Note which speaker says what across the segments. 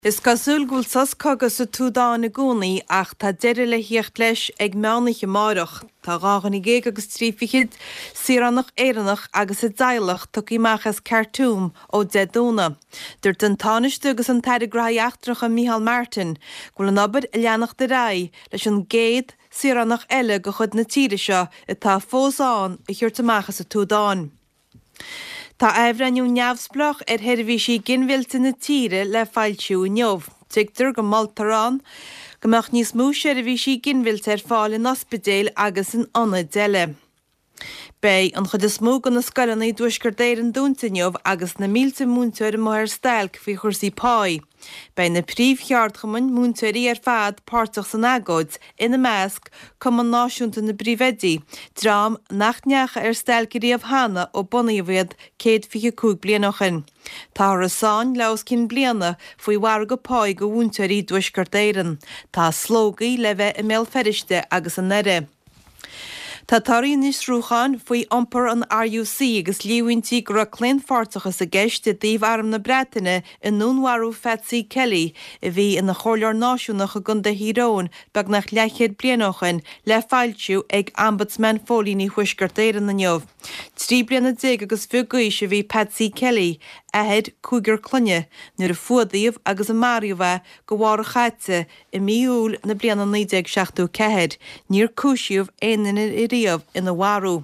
Speaker 1: Is cosúil gúil sascagus sa túdáin na gúnaí ach tá deireadh le hiocht leis ag meánach amárach. Tá gágan i géag agus trífichiid siarannach éireannach agus i dteilech tucaímachas cartúm ó deadúna. Dúirt an tánaiste agus an teideagraíachtracha Micheál Martin gúil an obair i leanach de raí leis an géad siarannach eile go chud na tíre seo i tá fósáin i chuirtamachas sa túdáin. Tá éibhreanniú neamhsplach hirmhí ginmhillte na tíre le fáiltiú neamh. Tuigtear go maltarrán gomach níos mú seirbhí ginmhillte fáil in ospidéal agus in anna deile. Bei an chud is mó gan na scoileanna dúisgur déir an dúnta neamh agus na mílte múnteir mar stailc faoi chuirsaí páí. Bei na príomhcheartchaman múnteirí fad páirteach san agóid ina measc cum an náisiúnta na bríomhedí, drám nachneacha stailciríomh hana ó bunaíomhéad 125 blianachin. Tá rasáin leos cin bliana faoi war go páig go bhúnteirí dúisgur déirean. Tá slógaí le bheith i méil feriste agus an nere. Tá tarí níos rúcháin faoi iompar an RUC agus líomhaintí go raibh clén fáirteachas a gceist de daobharm na Breataine in núnmharú Patsy Kelly a bhí ina chóilear náisiúnach a gun de híróin beag nach leichéad blianachin le fáiltiú ag ombudsman fólíní huisgur déirean na neamh. Trí bliana déag agus fiúgaí se bhí Patsy Kelly ahead cúigur clunne nuair a fuadaíomh agus a mariomheh go bhhar a chaite i míúil na bliana 1964. Níor cúisiúh éanana i riamh ina bharú.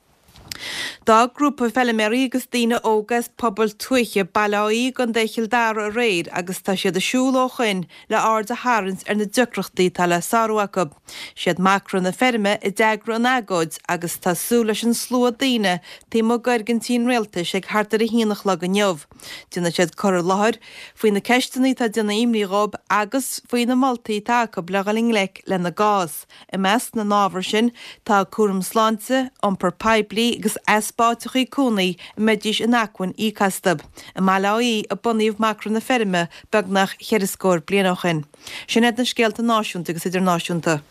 Speaker 1: Dá grúpa felliméirí agus daoine ógas pobl tuaiche bailí gan deithildar a réir agus tá siad a siúlóchain le ard a Harins ar na ducrachtaí tá le Sarawakab. Siad macro na ferme i deagra an agóid agus tá sú leis an slua daoine tí mo Argentín réaltais ag hartar a híanach le an neamh. Dúna siad chur láthir faoin na ceisteannaí tá duna imlíráb agus faoin na moltaí tácab le galinglec le na gás. I meas na nábhar sin tá cuaram sláinte iompar paiblí agus espáitichaí cúnaí medís in achain ícastab. I Malaí a bunaíomh macro na ferme beag nach cheirascóir blianachin. Sin na scéalta náisiúnta agus idirnáisiúnta.